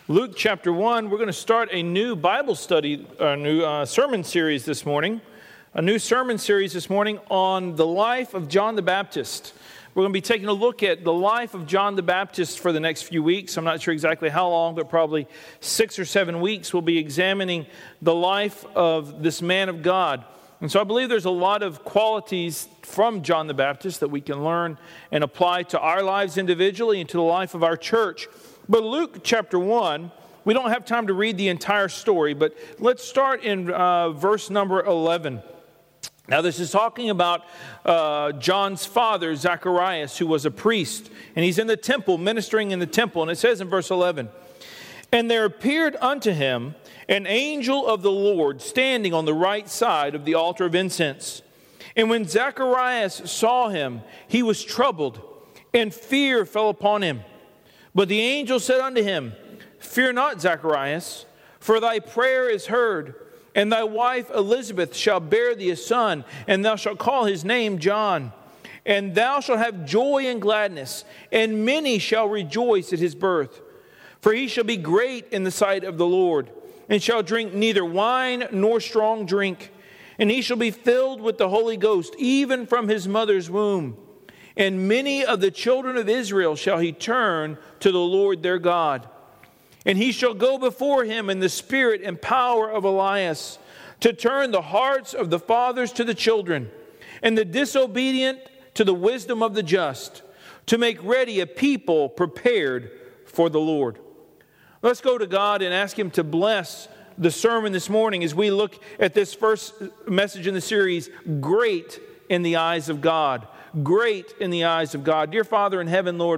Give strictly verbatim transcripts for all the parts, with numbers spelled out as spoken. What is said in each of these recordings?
Luke chapter one, we're going to start a new Bible study, a new uh, sermon series this morning. A new sermon series this morning on the life of John the Baptist. We're going to be taking a look at the life of John the Baptist for the next few weeks. I'm not sure exactly how long, but probably six or seven weeks. We'll be examining the life of this man of God. And so I believe there's a lot of qualities from John the Baptist that we can learn and apply to our lives individually and to the life of our church. But Luke chapter one, we don't have time to read the entire story, but let's start in uh, verse number eleven. Now this is talking about uh, John's father, Zacharias, who was a priest. And he's in the temple, ministering in the temple. And it says in verse eleven, "And there appeared unto him an angel of the Lord standing on the right side of the altar of incense. And when Zacharias saw him, he was troubled, and fear fell upon him. But the angel said unto him, Fear not, Zacharias, for thy prayer is heard, and thy wife Elizabeth shall bear thee a son, and thou shalt call his name John. And thou shalt have joy and gladness, and many shall rejoice at his birth. For he shall be great in the sight of the Lord, and shall drink neither wine nor strong drink. And he shall be filled with the Holy Ghost, even from his mother's womb. And many of the children of Israel shall he turn to the Lord their God. And he shall go before him in the spirit and power of Elias, to turn the hearts of the fathers to the children, and the disobedient to the wisdom of the just, to make ready a people prepared for the Lord." Let's go to God and ask Him to bless the sermon this morning as we look at this first message in the series, Great in the Eyes of God. Great in the eyes of God. Dear Father in heaven, Lord,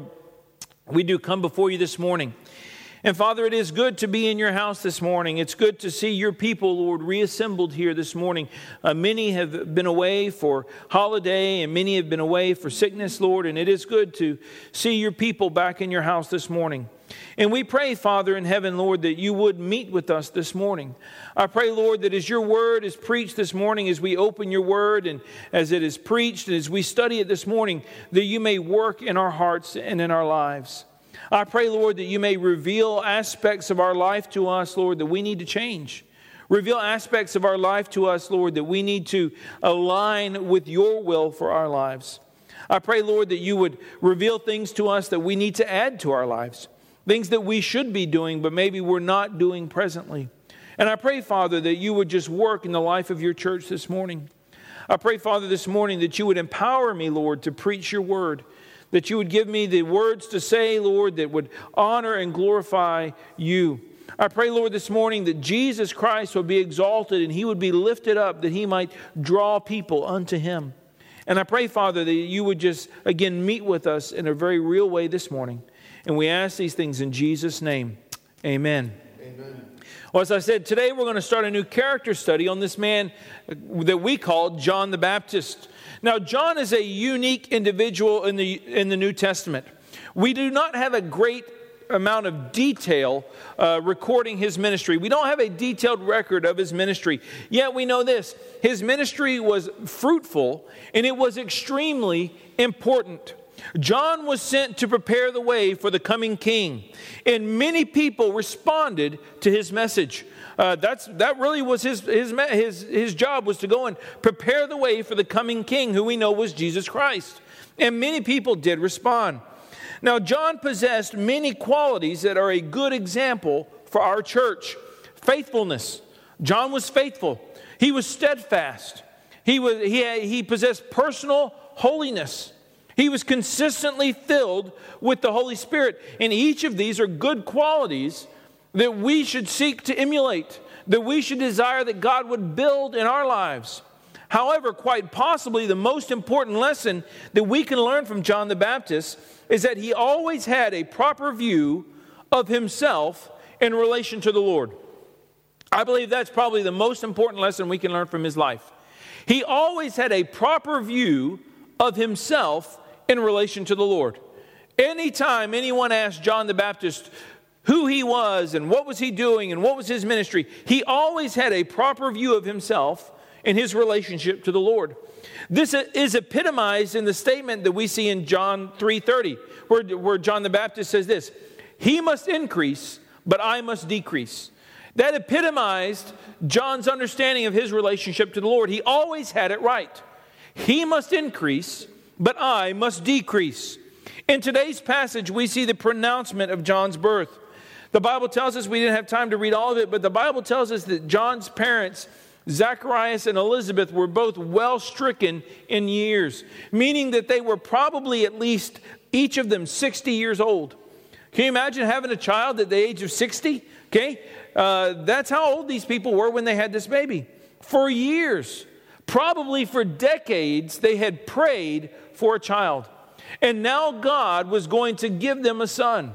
we do come before you this morning. And Father, it is good to be in your house this morning. It's good to see your people, Lord, reassembled here this morning. Uh, many have been away for holiday, and many have been away for sickness, Lord. And it is good to see your people back in your house this morning. And we pray, Father in heaven, Lord, that you would meet with us this morning. I pray, Lord, that as your word is preached this morning, as we open your word and as it is preached and as we study it this morning, that you may work in our hearts and in our lives. I pray, Lord, that you may reveal aspects of our life to us, Lord, that we need to change. Reveal aspects of our life to us, Lord, that we need to align with your will for our lives. I pray, Lord, that you would reveal things to us that we need to add to our lives. Things that we should be doing, but maybe we're not doing presently. And I pray, Father, that you would just work in the life of your church this morning. I pray, Father, this morning that you would empower me, Lord, to preach your word. That you would give me the words to say, Lord, that would honor and glorify you. I pray, Lord, this morning that Jesus Christ would be exalted and he would be lifted up, that he might draw people unto him. And I pray, Father, that you would just, again, meet with us in a very real way this morning. And we ask these things in Jesus' name. Amen. Amen. Well, as I said, today we're going to start a new character study on this man that we call John the Baptist. Now, John is a unique individual in the in the New Testament. We do not have a great amount of detail uh, recording his ministry. We don't have a detailed record of his ministry. Yet we know this. His ministry was fruitful and it was extremely important. John was sent to prepare the way for the coming king, and many people responded to his message. Uh, that's that really was his his his his job, was to go and prepare the way for the coming king, who we know was Jesus Christ. And many people did respond. Now, John possessed many qualities that are a good example for our church. Faithfulness. John was faithful. He was steadfast. He was he had, he possessed personal holiness. He was consistently filled with the Holy Spirit. And each of these are good qualities that we should seek to emulate, that we should desire that God would build in our lives. However, quite possibly the most important lesson that we can learn from John the Baptist is that he always had a proper view of himself in relation to the Lord. I believe that's probably the most important lesson we can learn from his life. He always had a proper view of himself in relation to the Lord. Anytime anyone asked John the Baptist who he was and what was he doing and what was his ministry, he always had a proper view of himself in his relationship to the Lord. This is epitomized in the statement that we see in John three thirty, where, where John the Baptist says this: "He must increase, but I must decrease. That epitomized John's understanding of his relationship to the Lord. He always had it right. He must increase, but I must decrease. In today's passage, we see the pronouncement of John's birth. The Bible tells us, we didn't have time to read all of it, but the Bible tells us that John's parents, Zacharias and Elizabeth, were both well stricken in years, meaning that they were probably at least, each of them, sixty years old. Can you imagine having a child at the age of sixty? Okay, uh, that's how old these people were when they had this baby. For years, probably for decades, they had prayed for a child. And now God was going to give them a son.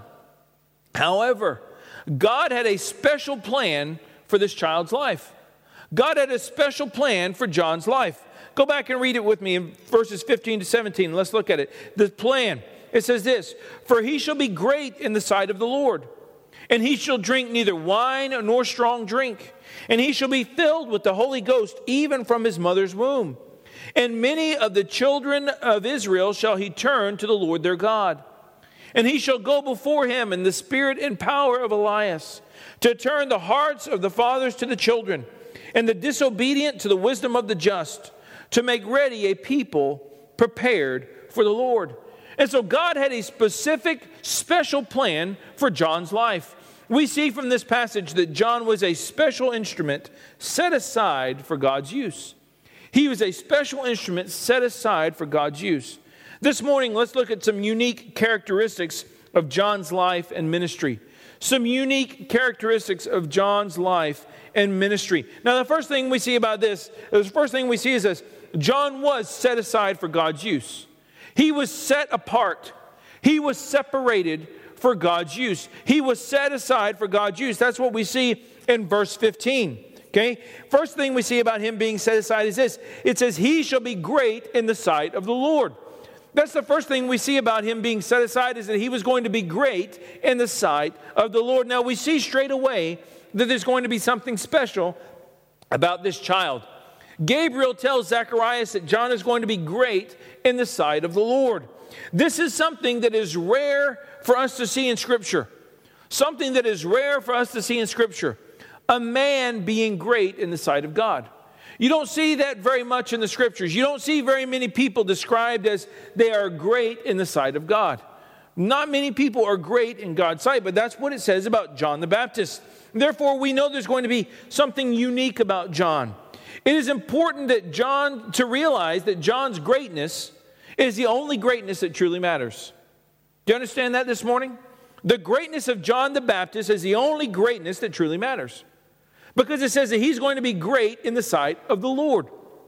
However, God had a special plan for this child's life. God had a special plan for John's life. Go back and read it with me in verses fifteen to seventeen. Let's look at it. The plan, it says this: "For he shall be great in the sight of the Lord, and he shall drink neither wine nor strong drink, and he shall be filled with the Holy Ghost even from his mother's womb. And many of the children of Israel shall he turn to the Lord their God. And he shall go before him in the spirit and power of Elias, to turn the hearts of the fathers to the children, and the disobedient to the wisdom of the just, to make ready a people prepared for the Lord." And so God had a specific, special plan for John's life. We see from this passage that John was a special instrument set aside for God's use. He was a special instrument set aside for God's use. This morning, let's look at some unique characteristics of John's life and ministry. Some unique characteristics of John's life and ministry. Now, the first thing we see about this, the first thing we see is this: John was set aside for God's use. He was set apart. He was separated for God's use. He was set aside for God's use. That's what we see in verse fifteen. Okay? First thing we see about him being set aside is this. It says, "He shall be great in the sight of the Lord." That's the first thing we see about him being set aside, is that he was going to be great in the sight of the Lord. Now, we see straight away that there's going to be something special about this child. Gabriel tells Zacharias that John is going to be great in the sight of the Lord. This is something that is rare for us to see in Scripture. Something that is rare for us to see in Scripture. A man being great in the sight of God. You don't see that very much in the Scriptures. You don't see very many people described as they are great in the sight of God. Not many people are great in God's sight, but that's what it says about John the Baptist. Therefore, we know there's going to be something unique about John. It is important that John, to realize that John's greatness is the only greatness that truly matters. Do you understand that this morning? The greatness of John the Baptist is the only greatness that truly matters. Because it says that he's going to be great in the sight of the Lord.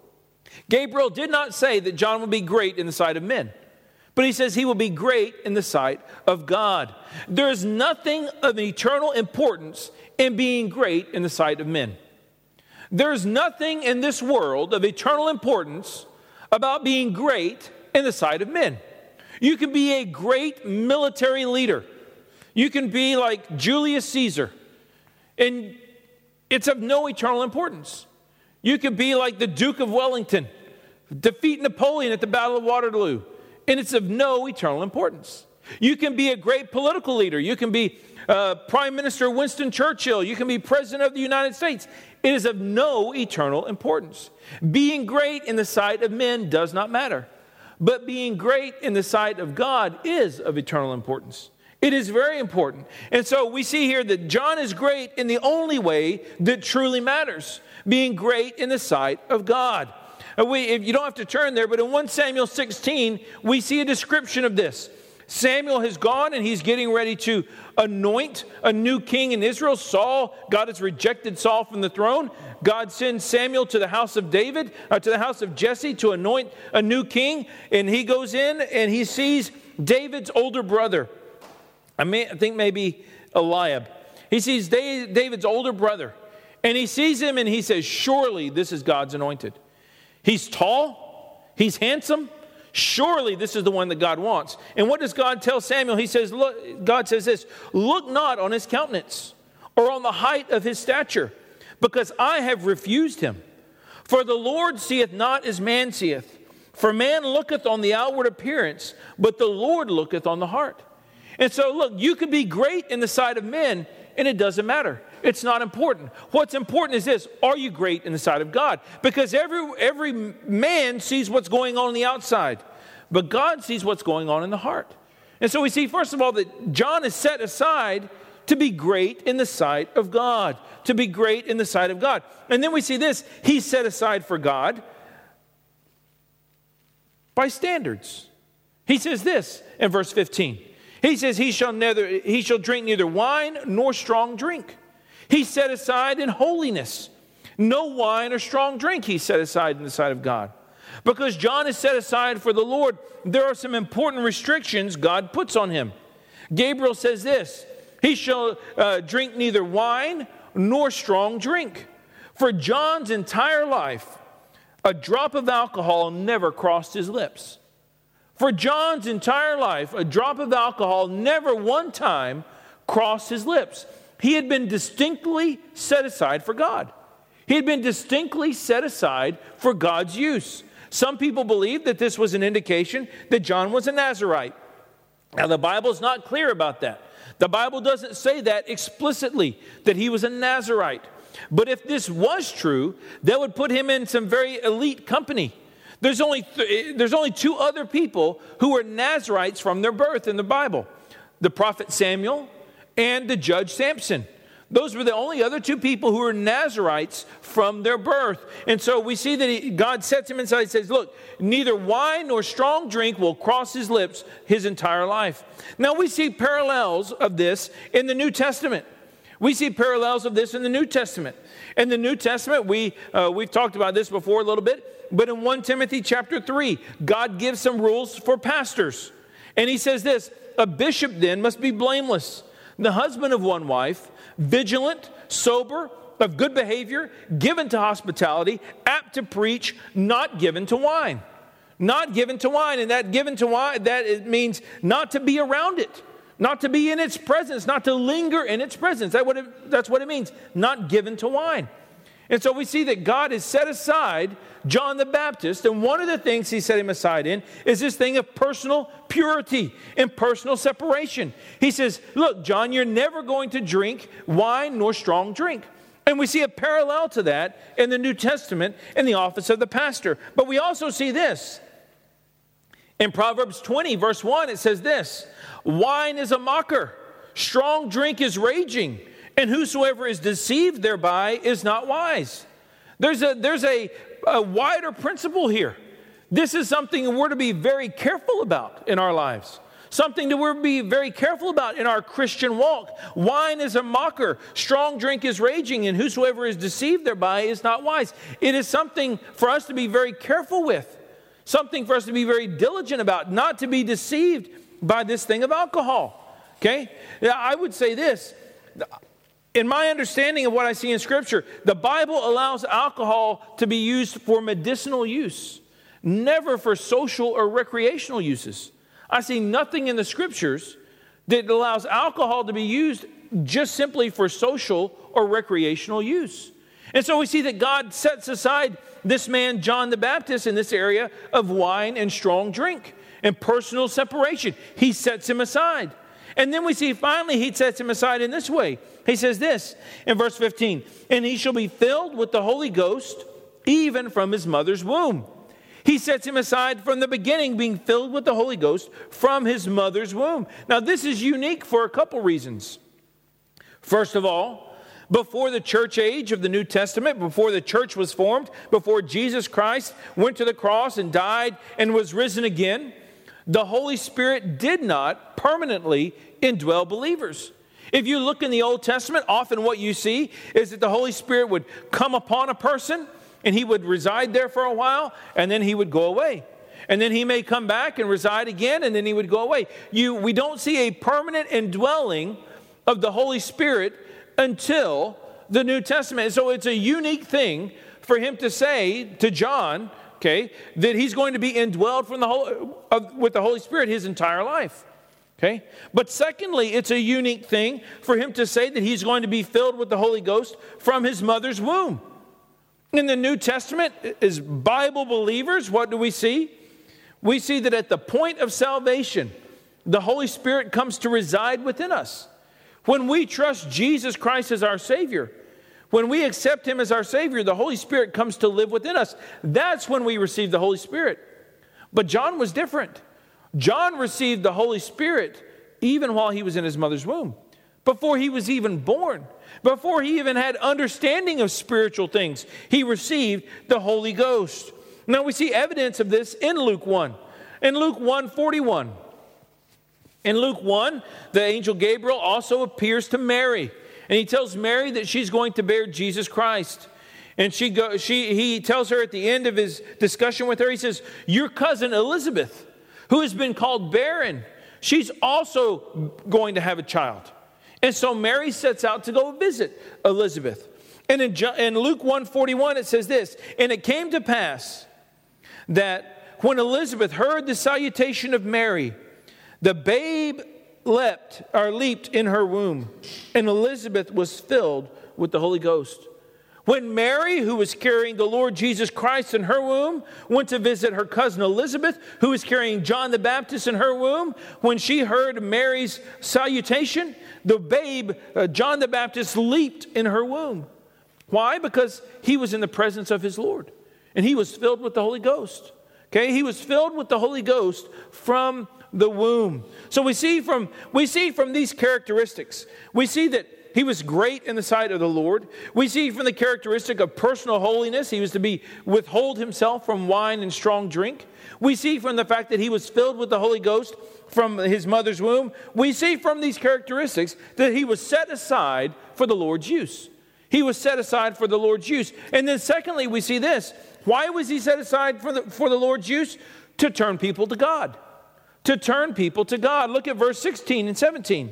Gabriel did not say that John will be great in the sight of men, but he says he will be great in the sight of God. There is nothing of eternal importance in being great in the sight of men. There's nothing in this world of eternal importance about being great in the sight of men. You can be a great military leader. You can be like Julius Caesar, and it's of no eternal importance. You can be like the Duke of Wellington, defeat Napoleon at the Battle of Waterloo, and it's of no eternal importance. You can be a great political leader. You can be uh, Prime Minister Winston Churchill. You can be President of the United States. It is of no eternal importance. Being great in the sight of men does not matter. But being great in the sight of God is of eternal importance. It is very important. And so we see here that John is great in the only way that truly matters, being great in the sight of God. And we, if you don't have to turn there, but in First Samuel sixteen, we see a description of this. Samuel has gone and he's getting ready to anoint a new king in Israel. Saul, God has rejected Saul from the throne. God sends Samuel to the house of David, uh, to the house of Jesse to anoint a new king. And he goes in and he sees David's older brother. I, may, I think maybe Eliab. He sees David's older brother. And he sees him and he says, surely this is God's anointed. He's tall. He's handsome. Surely this is the one that God wants. And what does God tell Samuel? He says, look, God says this, look not on his countenance or on the height of his stature, because I have refused him. For the Lord seeth not as man seeth. For man looketh on the outward appearance, but the Lord looketh on the heart. And so look, you can be great in the sight of men. and it doesn't matter. It's not important. What's important is this: are you great in the sight of God? Because every, every man sees what's going on on the outside, but God sees what's going on in the heart. And so we see, first of all, that John is set aside to be great in the sight of God. To be great in the sight of God. And then we see this: he's set aside for God by standards. He says this in verse fifteen. He says, he shall neither he shall drink neither wine nor strong drink. He's set aside in holiness. No wine or strong drink he's set aside in the sight of God. Because John is set aside for the Lord, there are some important restrictions God puts on him. Gabriel says this: he shall uh, drink neither wine nor strong drink. For John's entire life, a drop of alcohol never crossed his lips. For John's entire life, a drop of alcohol never one time crossed his lips. He had been distinctly set aside for God. He had been distinctly set aside for God's use. Some people believe that this was an indication that John was a Nazirite. Now, the Bible is not clear about that. The Bible doesn't say that explicitly, that he was a Nazirite. But if this was true, that would put him in some very elite company. There's only, th- there's only two other people who were Nazirites from their birth in the Bible: the prophet Samuel and the judge Samson. Those were the only other two people who were Nazirites from their birth. And so we see that he, God sets him inside. He says, look, neither wine nor strong drink will cross his lips his entire life. Now we see parallels of this in the New Testament. We see parallels of this in the New Testament. In the New Testament, we, uh, we've talked about this before a little bit, but in First Timothy chapter three, God gives some rules for pastors. And he says this: a bishop then must be blameless, the husband of one wife, vigilant, sober, of good behavior, given to hospitality, apt to preach, not given to wine. Not given to wine. And that given to wine, that it means not to be around it. Not to be in its presence, not to linger in its presence. That what it, that's what it means, not given to wine. And so we see that God has set aside John the Baptist, and one of the things he set him aside in is this thing of personal purity and personal separation. He says, look, John, you're never going to drink wine nor strong drink. And we see a parallel to that in the New Testament in the office of the pastor. But we also see this. In Proverbs twenty, verse one, it says this: wine is a mocker, strong drink is raging, and whosoever is deceived thereby is not wise. There's a, there's a, a wider principle here. This is something we're to be very careful about in our lives. Something that we're to be very careful about in our Christian walk. Wine is a mocker, strong drink is raging, and whosoever is deceived thereby is not wise. It is something for us to be very careful with. Something for us to be very diligent about, not to be deceived by this thing of alcohol. Okay? Now, I would say this. In my understanding of what I see in Scripture, the Bible allows alcohol to be used for medicinal use, never for social or recreational uses. I see nothing in the Scriptures that allows alcohol to be used just simply for social or recreational use. And so we see that God sets aside this man, John the Baptist, in this area of wine and strong drink and personal separation. He sets him aside. And then we see finally he sets him aside in this way. He says this in verse fifteen: and he shall be filled with the Holy Ghost even from his mother's womb. He sets him aside from the beginning, being filled with the Holy Ghost from his mother's womb. Now this is unique for a couple reasons. First of all, before the church age of the New Testament, before the church was formed, before Jesus Christ went to the cross and died and was risen again, the Holy Spirit did not permanently indwell believers. If you look in the Old Testament, often what you see is that the Holy Spirit would come upon a person and he would reside there for a while and then he would go away. And then he may come back and reside again and then he would go away. You, we don't see a permanent indwelling of the Holy Spirit until the New Testament. So it's a unique thing for him to say to John, okay, that he's going to be indwelled from the whole, of, with the Holy Spirit his entire life. Okay? But secondly, it's a unique thing for him to say that he's going to be filled with the Holy Ghost from his mother's womb. In the New Testament, as Bible believers, what do we see? We see that at the point of salvation, the Holy Spirit comes to reside within us. When we trust Jesus Christ as our Savior, when we accept Him as our Savior, the Holy Spirit comes to live within us. That's when we receive the Holy Spirit. But John was different. John received the Holy Spirit even while he was in his mother's womb, before he was even born, before he even had understanding of spiritual things. He received the Holy Ghost. Now we see evidence of this in Luke one. In Luke one forty-one. In Luke one, the angel Gabriel also appears to Mary. And he tells Mary that she's going to bear Jesus Christ. And she go, she, he tells her at the end of his discussion with her, he says, your cousin Elizabeth, who has been called barren, she's also going to have a child. And so Mary sets out to go visit Elizabeth. And in, in Luke one forty-one, it says this, and it came to pass that when Elizabeth heard the salutation of Mary, the babe leapt or leaped in her womb, and Elizabeth was filled with the Holy Ghost. When Mary, who was carrying the Lord Jesus Christ in her womb, went to visit her cousin Elizabeth, who was carrying John the Baptist in her womb, when she heard Mary's salutation, the babe, uh, John the Baptist, leaped in her womb. Why? Because he was in the presence of his Lord, and he was filled with the Holy Ghost. Okay, he was filled with the Holy Ghost from the womb. So we see from we see from these characteristics, we see that he was great in the sight of the Lord. We see from the characteristic of personal holiness, he was to be withhold himself from wine and strong drink. We see from the fact that he was filled with the Holy Ghost from his mother's womb. We see from these characteristics that he was set aside for the Lord's use. He was set aside for the Lord's use. And then secondly, we see this. Why was he set aside for the, for the Lord's use? To turn people to God. To turn people to God. Look at verse sixteen and seventeen.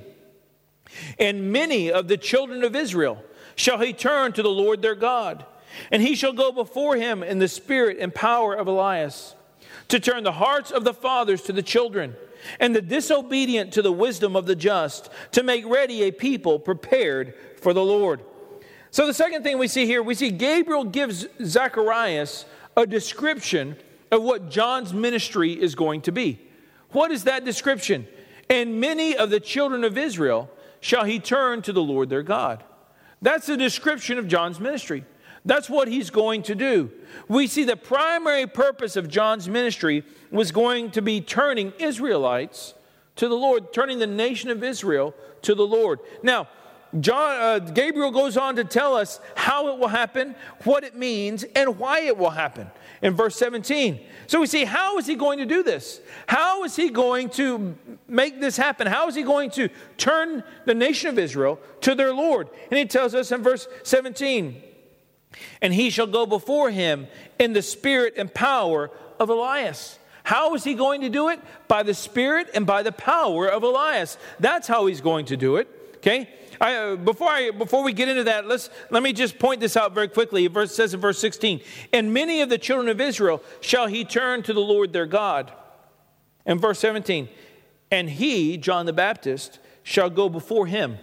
And many of the children of Israel shall he turn to the Lord their God. And he shall go before him in the spirit and power of Elias, to turn the hearts of the fathers to the children, and the disobedient to the wisdom of the just, to make ready a people prepared for the Lord. So the second thing we see here, we see Gabriel gives Zacharias a description of what John's ministry is going to be. What is that description? And many of the children of Israel shall he turn to the Lord their God. That's the description of John's ministry. That's what he's going to do. We see the primary purpose of John's ministry was going to be turning Israelites to the Lord, turning the nation of Israel to the Lord. Now, John, uh, Gabriel goes on to tell us how it will happen, what it means, and why it will happen in verse seventeen. So we see, how is he going to do this? How is he going to make this happen? How is he going to turn the nation of Israel to their Lord? And he tells us in verse seventeen, and he shall go before him in the spirit and power of Elias. How is he going to do it? By the spirit and by the power of Elias. That's how he's going to do it. Okay? I, uh, before I before we get into that, let's let me just point this out very quickly. It verse, says in verse sixteen, and many of the children of Israel shall he turn to the Lord their God. And verse seventeen, and he, John the Baptist, shall go before him.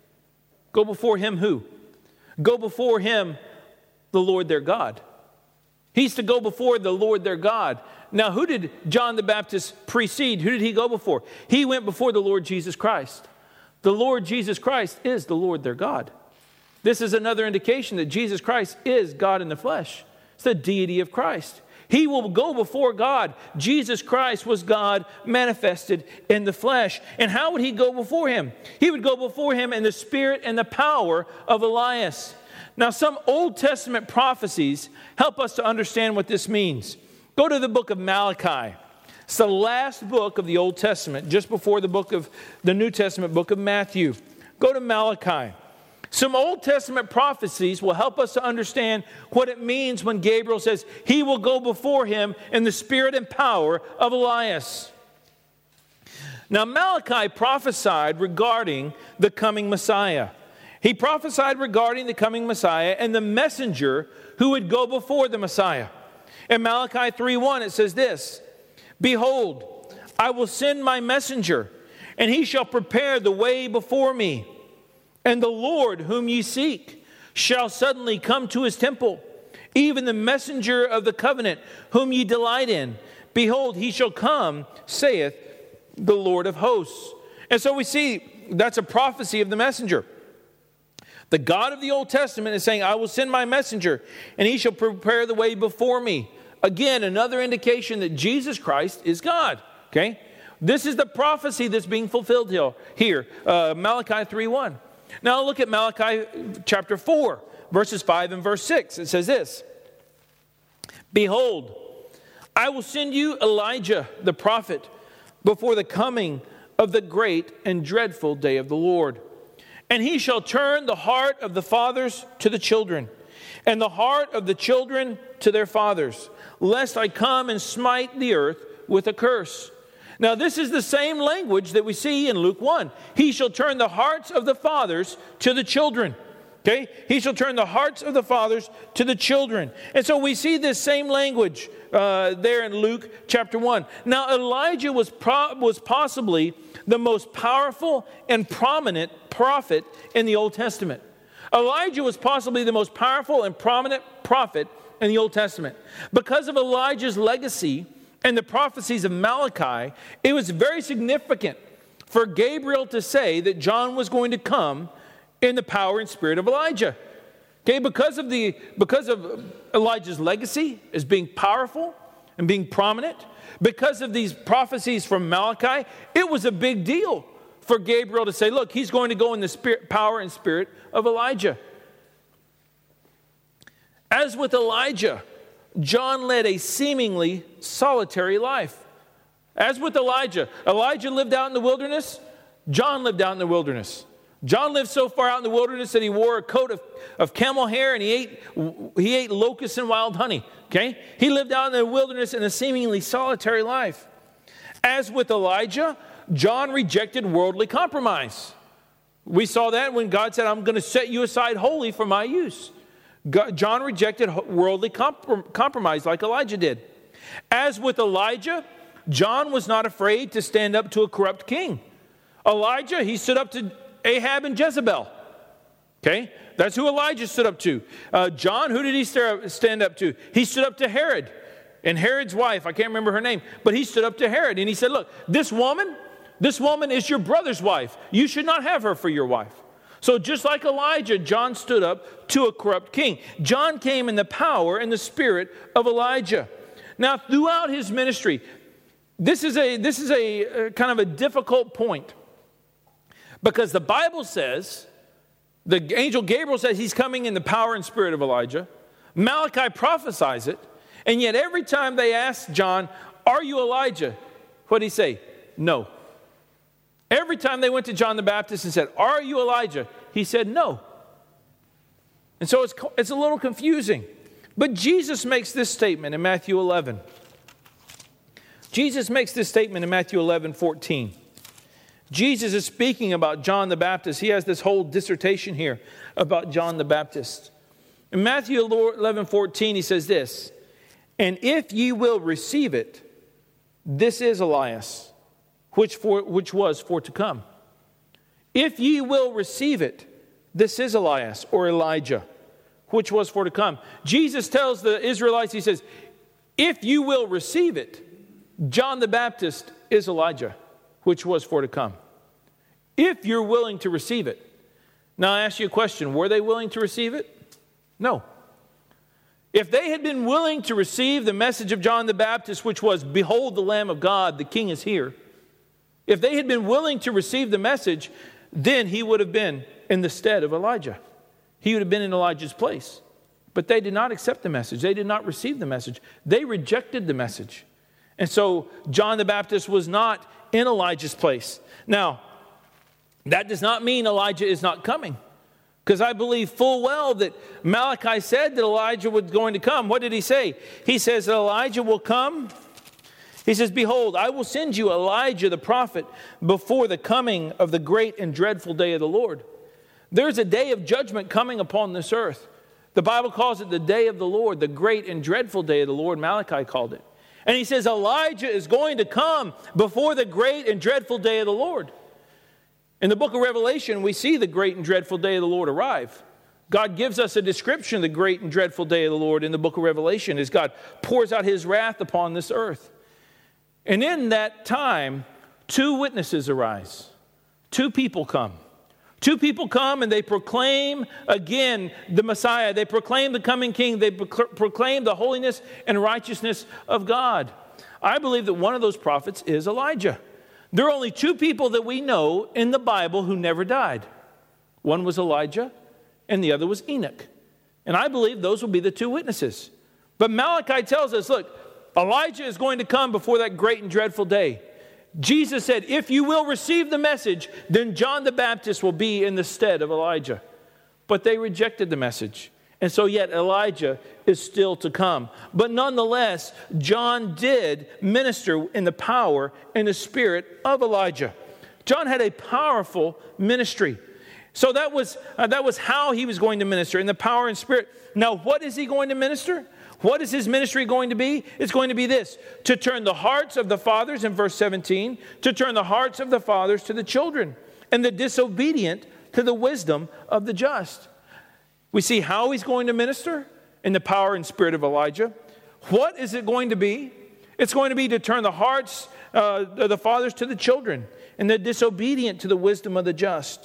Go before him who? Go before him, the Lord their God. He's to go before the Lord their God. Now, who did John the Baptist precede? Who did he go before? He went before the Lord Jesus Christ. The Lord Jesus Christ is the Lord their God. This is another indication that Jesus Christ is God in the flesh. It's the deity of Christ. He will go before God. Jesus Christ was God manifested in the flesh. And how would he go before him? He would go before him in the spirit and the power of Elias. Now, some Old Testament prophecies help us to understand what this means. Go to the book of Malachi. It's the last book of the Old Testament, just before the book of the New Testament, book of Matthew. Go to Malachi. Some Old Testament prophecies will help us to understand what it means when Gabriel says he will go before him in the spirit and power of Elias. Now, Malachi prophesied regarding the coming Messiah. He prophesied regarding the coming Messiah and the messenger who would go before the Messiah. In Malachi three one, it says this, behold, I will send my messenger, and he shall prepare the way before me. And the Lord whom ye seek shall suddenly come to his temple, even the messenger of the covenant whom ye delight in. Behold, he shall come, saith the Lord of hosts. And so we see that's a prophecy of the messenger. The God of the Old Testament is saying, I will send my messenger, and he shall prepare the way before me. Again, another indication that Jesus Christ is God. Okay? This is the prophecy that's being fulfilled here. here uh, Malachi three one. Now look at Malachi chapter four, verses five and verse six. It says this. Behold, I will send you Elijah the prophet before the coming of the great and dreadful day of the Lord. And he shall turn the heart of the fathers to the children, and the heart of the children to their fathers, lest I come and smite the earth with a curse. Now this is the same language that we see in Luke one. He shall turn the hearts of the fathers to the children. Okay? He shall turn the hearts of the fathers to the children. And so we see this same language uh, there in Luke chapter one. Now Elijah was, pro- was possibly the most powerful and prominent prophet in the Old Testament. Elijah was possibly the most powerful and prominent prophet in the Old Testament. Because of Elijah's legacy and the prophecies of Malachi, it was very significant for Gabriel to say that John was going to come in the power and spirit of Elijah. Okay, because of the because of Elijah's legacy as being powerful and being prominent, because of these prophecies from Malachi, it was a big deal for Gabriel to say, look, he's going to go in the spirit, power and spirit of Elijah. As with Elijah, John led a seemingly solitary life. As with Elijah, Elijah lived out in the wilderness. John lived out in the wilderness. John lived so far out in the wilderness that he wore a coat of, of camel hair and he ate, he ate locusts and wild honey. Okay? He lived out in the wilderness in a seemingly solitary life. As with Elijah, John rejected worldly compromise. We saw that when God said, I'm going to set you aside wholly for my use. God, John rejected worldly comp- compromise like Elijah did. As with Elijah, John was not afraid to stand up to a corrupt king. Elijah, he stood up to Ahab and Jezebel. Okay? That's who Elijah stood up to. Uh, John, who did he stand up to? He stood up to Herod and Herod's wife. I can't remember her name, but he stood up to Herod and he said, look, this woman, this woman is your brother's wife. You should not have her for your wife. So just like Elijah, John stood up to a corrupt king. John came in the power and the spirit of Elijah. Now, throughout his ministry, this is a this is a, a kind of a difficult point. Because the Bible says, the angel Gabriel says he's coming in the power and spirit of Elijah. Malachi prophesies it. And yet every time they ask John, are you Elijah? What did he say? No. Every time they went to John the Baptist and said, are you Elijah? He said no. And so it's, it's a little confusing. But Jesus makes this statement in Matthew eleven. Jesus makes this statement in Matthew eleven fourteen. Jesus is speaking about John the Baptist. He has this whole dissertation here about John the Baptist. In Matthew eleven fourteen, he says this, and if ye will receive it, this is Elias, which, for, which was for to come. If ye will receive it, this is Elias or Elijah, which was for to come. Jesus tells the Israelites, he says, if you will receive it, John the Baptist is Elijah, which was for to come. If you're willing to receive it. Now I ask you a question. Were they willing to receive it? No. If they had been willing to receive the message of John the Baptist, which was, behold the Lamb of God, the King is here. If they had been willing to receive the message, then he would have been in the stead of Elijah. He would have been in Elijah's place. But they did not accept the message. They did not receive the message. They rejected the message. And so John the Baptist was not in Elijah's place. Now, that does not mean Elijah is not coming. Because I believe full well that Malachi said that Elijah was going to come. What did he say? He says that Elijah will come. He says, behold, I will send you Elijah the prophet before the coming of the great and dreadful day of the Lord. There's a day of judgment coming upon this earth. The Bible calls it the day of the Lord, the great and dreadful day of the Lord. Malachi called it. And he says Elijah is going to come before the great and dreadful day of the Lord. In the book of Revelation, we see the great and dreadful day of the Lord arrive. God gives us a description of the great and dreadful day of the Lord in the book of Revelation as God pours out his wrath upon this earth. And in that time, two witnesses arise. two people come. Two people come and they proclaim again the Messiah. They proclaim the coming King. They proclaim the holiness and righteousness of God. I believe that one of those prophets is Elijah. There are only two people that we know in the Bible who never died. One was Elijah and the other was Enoch. And I believe those will be the two witnesses. But Malachi tells us, look, Elijah is going to come before that great and dreadful day. Jesus said, if you will receive the message, then John the Baptist will be in the stead of Elijah. But they rejected the message. And so yet Elijah is still to come. But nonetheless, John did minister in the power and the spirit of Elijah. John had a powerful ministry. So that was, uh, that was how he was going to minister, in the power and spirit. Now, what is he going to minister? What is his ministry going to be? It's going to be this: to turn the hearts of the fathers, in verse seventeen, to turn the hearts of the fathers to the children, and the disobedient to the wisdom of the just. We see how he's going to minister in the power and spirit of Elijah. What is it going to be? It's going to be to turn the hearts uh, of the fathers to the children, and the disobedient to the wisdom of the just.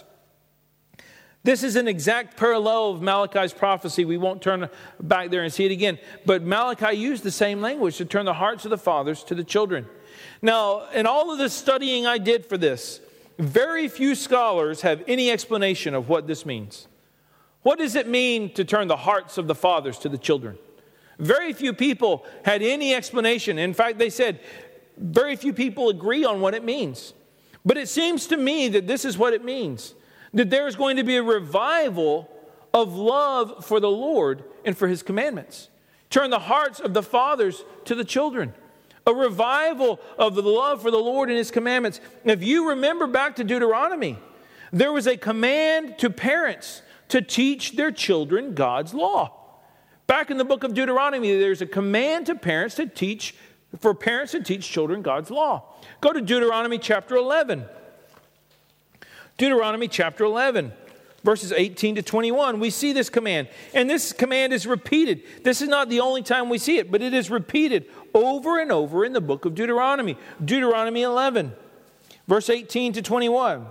This is an exact parallel of Malachi's prophecy. We won't turn back there and see it again. But Malachi used the same language, to turn the hearts of the fathers to the children. Now, in all of the studying I did for this, very few scholars have any explanation of what this means. What does it mean to turn the hearts of the fathers to the children? Very few people had any explanation. In fact, they said very few people agree on what it means. But it seems to me that this is what it means. That there is going to be a revival of love for the Lord and for his commandments. Turn the hearts of the fathers to the children. A revival of the love for the Lord and his commandments. If you remember back to Deuteronomy, there was a command to parents to teach their children God's law. Back in the book of Deuteronomy, there's a command to parents to teach, for parents to teach children God's law. Go to Deuteronomy chapter eleven. Deuteronomy chapter eleven, verses eighteen to twenty-one, we see this command. And this command is repeated. This is not the only time we see it, but it is repeated over and over in the book of Deuteronomy. Deuteronomy eleven, verse eighteen to twenty-one.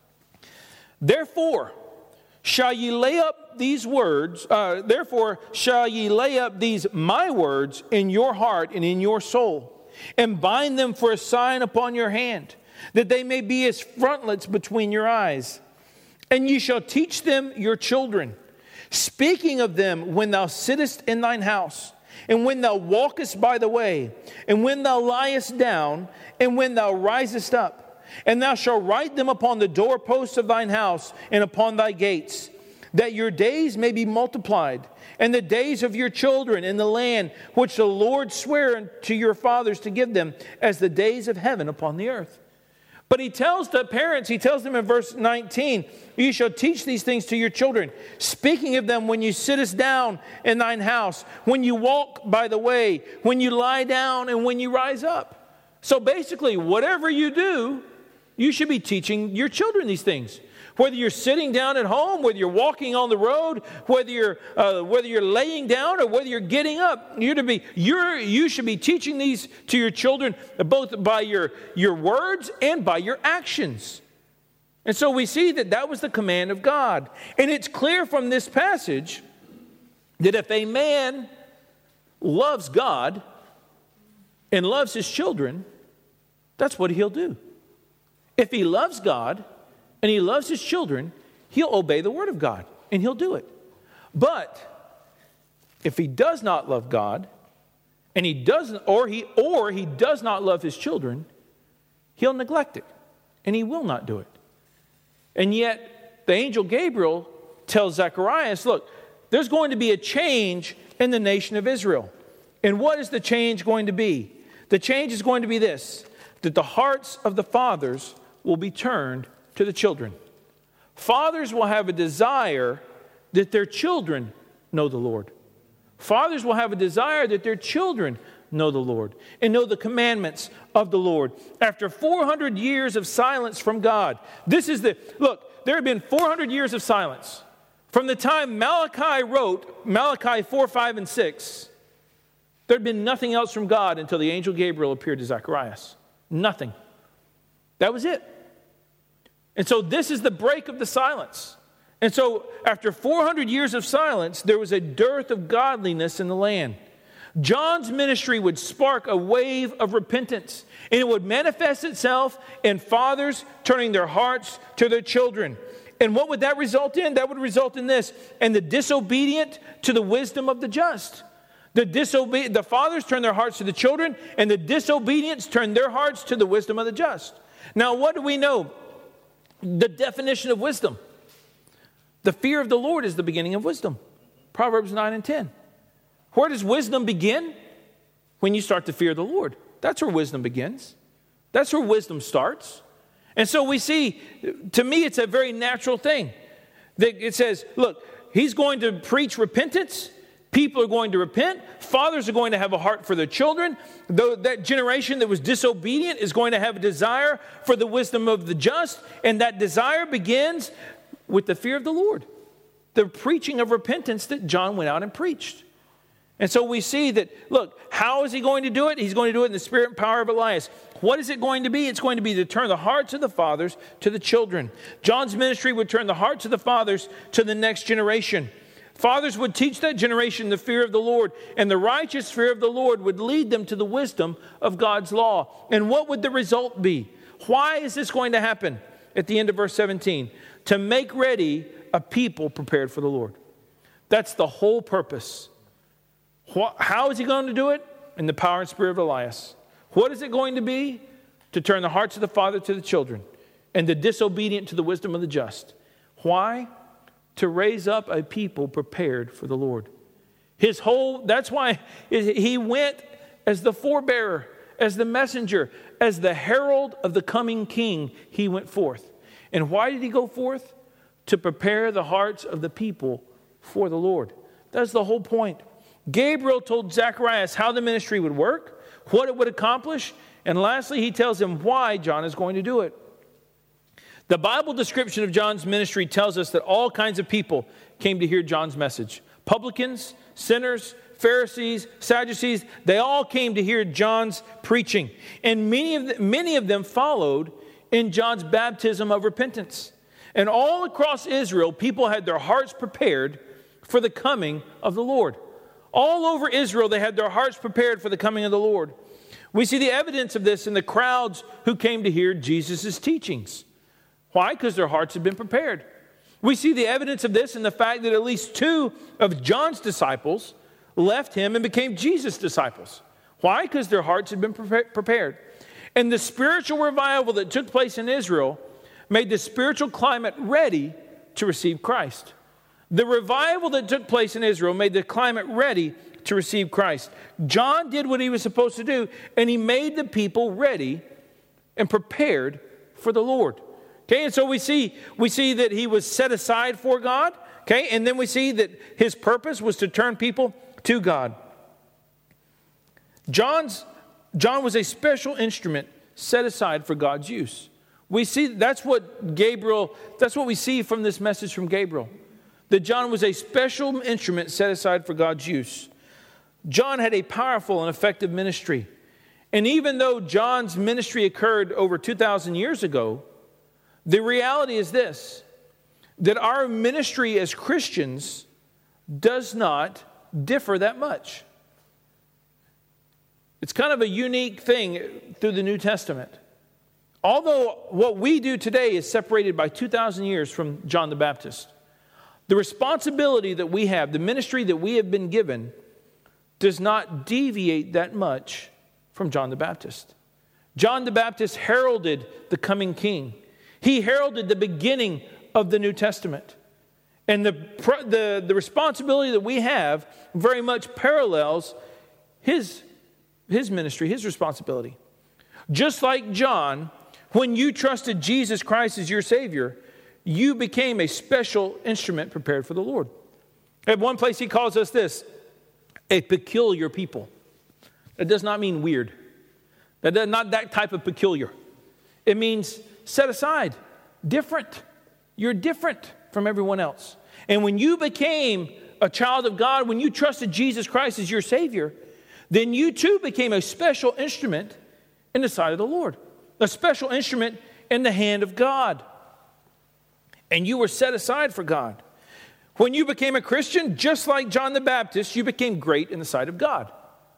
Therefore shall ye lay up these words, uh, therefore shall ye lay up these my words in your heart and in your soul, and bind them for a sign upon your hand, that they may be as frontlets between your eyes. And ye shall teach them your children, speaking of them when thou sittest in thine house, and when thou walkest by the way, and when thou liest down, and when thou risest up. And thou shalt write them upon the doorposts of thine house and upon thy gates, that your days may be multiplied, and the days of your children in the land which the Lord sware to your fathers to give them, as the days of heaven upon the earth. But he tells the parents, he tells them in verse nineteen, you shall teach these things to your children, speaking of them when you sittest down in thine house, when you walk by the way, when you lie down, and when you rise up. So basically, whatever you do, you should be teaching your children these things. Whether you're sitting down at home, whether you're walking on the road, whether you're uh, whether you're laying down, or whether you're getting up, you're to be you're you should be teaching these to your children, both by your your words and by your actions. And so we see that that was the command of God, and it's clear from this passage that if a man loves God and loves his children, that's what he'll do. If he loves God and he loves his children, he'll obey the word of God, and he'll do it. But if he does not love God, and he doesn't, or he or he does not love his children, he'll neglect it, and he will not do it. And yet, the angel Gabriel tells Zacharias, look, there's going to be a change in the nation of Israel. And what is the change going to be? The change is going to be this, that the hearts of the fathers will be turned to the children. Fathers will have a desire that their children know the Lord. Fathers will have a desire that their children know the Lord and know the commandments of the Lord. After four hundred years of silence from God, this is the, look, there have been four hundred years of silence. From the time Malachi wrote, Malachi four, five, and six, there had been nothing else from God until the angel Gabriel appeared to Zacharias. Nothing. That was it. And so this is the break of the silence. And so after four hundred years of silence, there was a dearth of godliness in the land. John's ministry would spark a wave of repentance, and it would manifest itself in fathers turning their hearts to their children. And what would that result in? That would result in this: and the disobedient to the wisdom of the just. The disobe- the fathers turn their hearts to the children, and the disobedients turn their hearts to the wisdom of the just. Now, what do we know? The definition of wisdom. The fear of the Lord is the beginning of wisdom. Proverbs nine and ten. Where does wisdom begin? When you start to fear the Lord. That's where wisdom begins. That's where wisdom starts. And so we see, to me, it's a very natural thing. That it says, look, he's going to preach repentance. People are going to repent. Fathers are going to have a heart for their children. Though that generation that was disobedient is going to have a desire for the wisdom of the just. And that desire begins with the fear of the Lord. The preaching of repentance that John went out and preached. And so we see that, look, how is he going to do it? He's going to do it in the spirit and power of Elias. What is it going to be? It's going to be to turn the hearts of the fathers to the children. John's ministry would turn the hearts of the fathers to the next generation. Fathers would teach that generation the fear of the Lord, and the righteous fear of the Lord would lead them to the wisdom of God's law. And what would the result be? Why is this going to happen? At the end of verse seventeen, to make ready a people prepared for the Lord. That's the whole purpose. How is he going to do it? In the power and spirit of Elias. What is it going to be? To turn the hearts of the father to the children, and the disobedient to the wisdom of the just. Why? To raise up a people prepared for the Lord. His whole, that's why he went as the forebearer, as the messenger, as the herald of the coming king. He went forth. And why did he go forth? To prepare the hearts of the people for the Lord. That's the whole point. Gabriel told Zacharias how the ministry would work, what it would accomplish, and lastly, he tells him why John is going to do it. The Bible description of John's ministry tells us that all kinds of people came to hear John's message. Publicans, sinners, Pharisees, Sadducees, they all came to hear John's preaching. And many of them, many of them followed in John's baptism of repentance. And all across Israel, people had their hearts prepared for the coming of the Lord. All over Israel, they had their hearts prepared for the coming of the Lord. We see the evidence of this in the crowds who came to hear Jesus' teachings. Why? Because their hearts had been prepared. We see the evidence of this in the fact that at least two of John's disciples left him and became Jesus' disciples. Why? Because their hearts had been prepared. And the spiritual revival that took place in Israel made the spiritual climate ready to receive Christ. The revival that took place in Israel made the climate ready to receive Christ. John did what he was supposed to do, and he made the people ready and prepared for the Lord. Okay, and so we see, we see that he was set aside for God, okay, and then we see that his purpose was to turn people to God. John's, John was a special instrument set aside for God's use. We see that's what Gabriel, that's what we see from this message from Gabriel. That John was a special instrument set aside for God's use. John had a powerful and effective ministry. And even though John's ministry occurred over two thousand years ago, the reality is this, that our ministry as Christians does not differ that much. It's kind of a unique thing through the New Testament. Although what we do today is separated by two thousand years from John the Baptist, the responsibility that we have, the ministry that we have been given, does not deviate that much from John the Baptist. John the Baptist heralded the coming king. He heralded the beginning of the New Testament. And the, the, the responsibility that we have very much parallels his, his ministry, his responsibility. Just like John, when you trusted Jesus Christ as your Savior, you became a special instrument prepared for the Lord. At one place he calls us this, a peculiar people. That does not mean weird. That does not that type of peculiar. It means set aside, different. You're different from everyone else. And when you became a child of God, when you trusted Jesus Christ as your Savior, then you too became a special instrument in the sight of the Lord. A special instrument in the hand of God. and you were set aside for God. When you became a Christian, just like John the Baptist, you became great in the sight of God.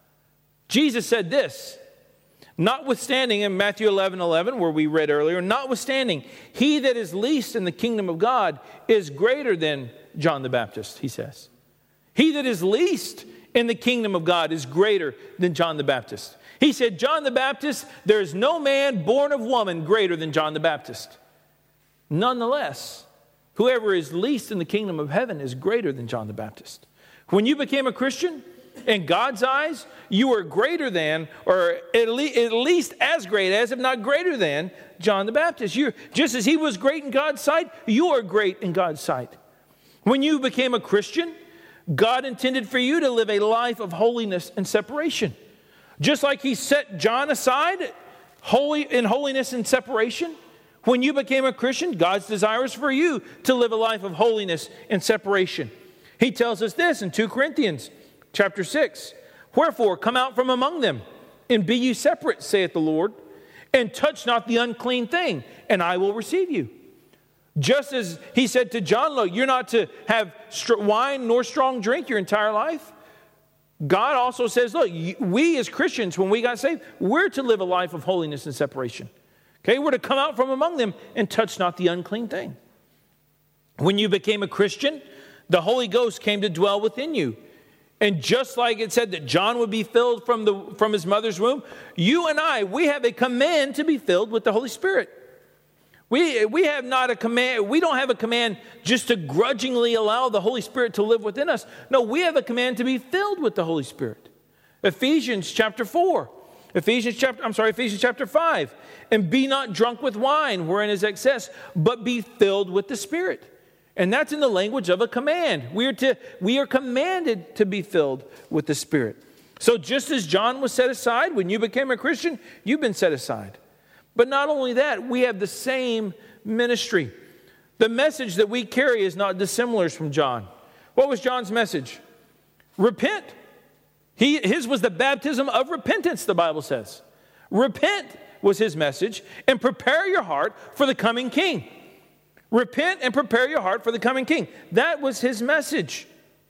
Jesus said this, notwithstanding in Matthew eleven eleven, where we read earlier, notwithstanding, he that is least in the kingdom of God is greater than John the Baptist, he says. He that is least in the kingdom of God is greater than John the Baptist. He said, John the Baptist, there is no man born of woman greater than John the Baptist. Nonetheless, whoever is least in the kingdom of heaven is greater than John the Baptist. When you became a Christian, in God's eyes, you were greater than, or at, le- at least as great as, if not greater than, John the Baptist. You, just as he was great in God's sight, you are great in God's sight. When you became a Christian, God intended for you to live a life of holiness and separation. Just like he set John aside holy in holiness and separation, when you became a Christian, God's desire is for you to live a life of holiness and separation. He tells us this in Second Corinthians chapter six. Wherefore, come out from among them, and be ye separate, saith the Lord, and touch not the unclean thing, and I will receive you. Just as he said to John, look, you're not to have wine nor strong drink your entire life. God also says, look, we as Christians, when we got saved, we're to live a life of holiness and separation. Okay, we're to come out from among them and touch not the unclean thing. When you became a Christian, the Holy Ghost came to dwell within you. And just like it said that John would be filled from the from his mother's womb, you and I, we have a command to be filled with the Holy Spirit. We, we have not a command, we don't have a command just to grudgingly allow the Holy Spirit to live within us. No, we have a command to be filled with the Holy Spirit. Ephesians chapter four. Ephesians chapter, I'm sorry, Ephesians chapter five. And be not drunk with wine, wherein is excess, but be filled with the Spirit. And that's in the language of a command. We are to, we are commanded to be filled with the Spirit. So just as John was set aside, when you became a Christian, you've been set aside. But not only that, we have the same ministry. The message that we carry is not dissimilar from John. What was John's message? Repent. He, his was the baptism of repentance, the Bible says. Repent was his message, and prepare your heart for the coming king. Repent and prepare your heart for the coming king. That was his message.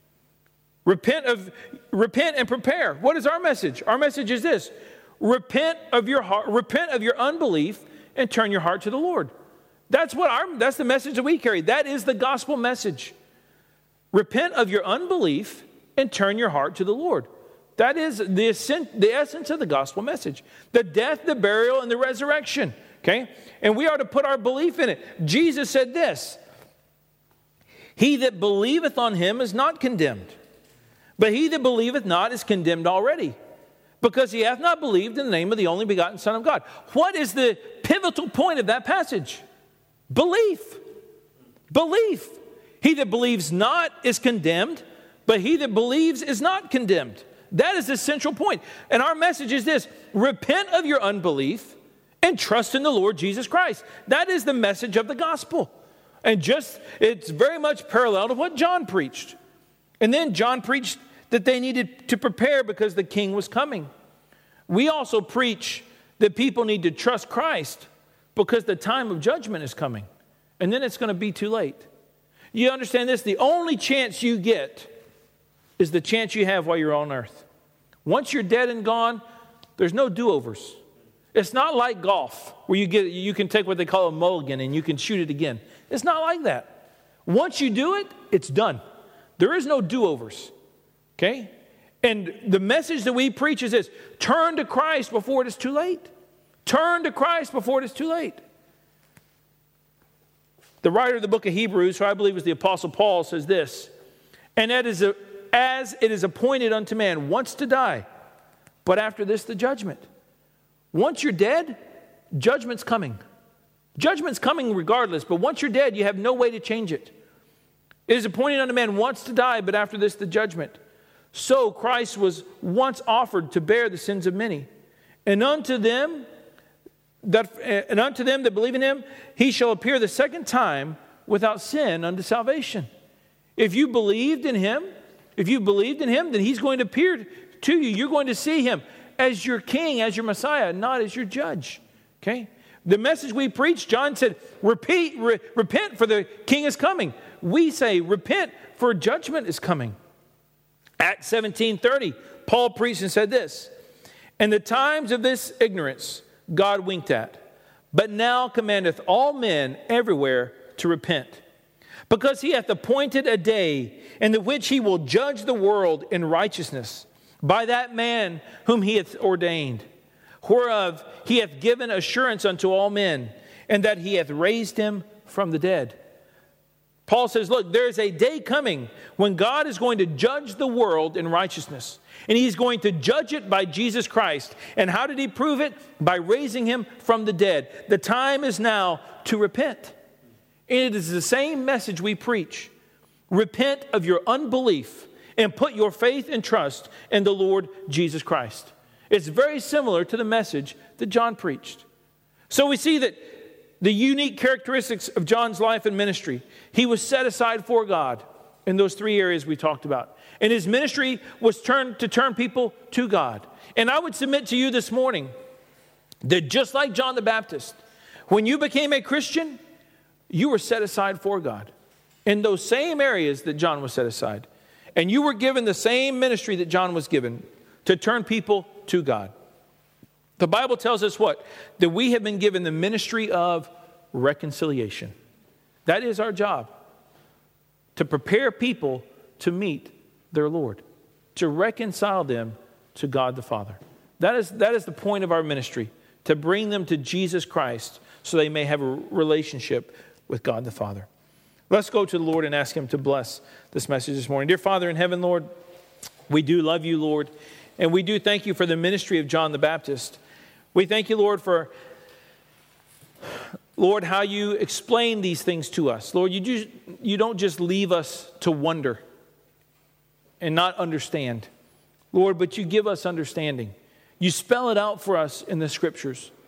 Repent of, repent and prepare. What is our message? Our message is this. Repent of your heart, repent of your unbelief and turn your heart to the Lord. That's what our, that's the message that we carry. That is the gospel message. Repent of your unbelief and turn your heart to the Lord. That is the, the essence of the gospel message. The death, the burial, and the resurrection. Okay? And we are to put our belief in it. Jesus said this, he that believeth on him is not condemned, but he that believeth not is condemned already, because he hath not believed in the name of the only begotten Son of God. What is the pivotal point of that passage? Belief. Belief. He that believes not is condemned, but he that believes is not condemned. That is the central point. And our message is this, repent of your unbelief and trust in the Lord Jesus Christ. That is the message of the gospel. And just, it's very much parallel to what John preached. And then John preached that they needed to prepare because the king was coming. We also preach that people need to trust Christ because the time of judgment is coming. And then it's going to be too late. You understand this? The only chance you get is the chance you have while you're on earth. Once you're dead and gone, there's no do-overs. It's not like golf where you get you can take what they call a mulligan and you can shoot it again. It's not like that. Once you do it, it's done. There is no do-overs. Okay? And the message that we preach is this, turn to Christ before it is too late. Turn to Christ before it is too late. The writer of the book of Hebrews, who I believe is the Apostle Paul, says this, and that is a, as it is appointed unto man once to die, but after this the judgment. Once you're dead, judgment's coming. Judgment's coming regardless, but once you're dead, you have no way to change it. It is appointed unto man once to die, but after this the judgment. So Christ was once offered to bear the sins of many. And unto them that and unto them that believe in him, he shall appear the second time without sin unto salvation. If you believed in him, if you believed in him, then he's going to appear to you. You're going to see him as your king, as your Messiah, not as your judge. Okay? The message we preach, John said, repeat, re- repent for the king is coming. We say, repent for judgment is coming. Acts seventeen thirty, Paul preached and said this, "In the times of this ignorance, God winked at, but now commandeth all men everywhere to repent. Because he hath appointed a day in the which he will judge the world in righteousness by that man whom he hath ordained, whereof he hath given assurance unto all men, and that he hath raised him from the dead." Paul says, look, there is a day coming when God is going to judge the world in righteousness. And he's going to judge it by Jesus Christ. And how did he prove it? By raising him from the dead. The time is now to repent. And it is the same message we preach. Repent of your unbelief and put your faith and trust in the Lord Jesus Christ. It's very similar to the message that John preached. So we see that the unique characteristics of John's life and ministry. He was set aside for God in those three areas we talked about. And his ministry was turned to turn people to God. And I would submit to you this morning that just like John the Baptist, when you became a Christian, you were set aside for God in those same areas that John was set aside. And you were given the same ministry that John was given to turn people to God. The Bible tells us what? That we have been given the ministry of reconciliation. That is our job. To prepare people to meet their Lord. To reconcile them to God the Father. That is, that is the point of our ministry. To bring them to Jesus Christ so they may have a relationship with God the Father. Let's go to the Lord and ask him to bless this message this morning. Dear Father in heaven, Lord, we do love you, Lord. And we do thank you for the ministry of John the Baptist. We thank you, Lord, for, Lord, how you explain these things to us. Lord, you, do, you don't just leave us to wonder and not understand. Lord, but you give us understanding. You spell it out for us in the Scriptures.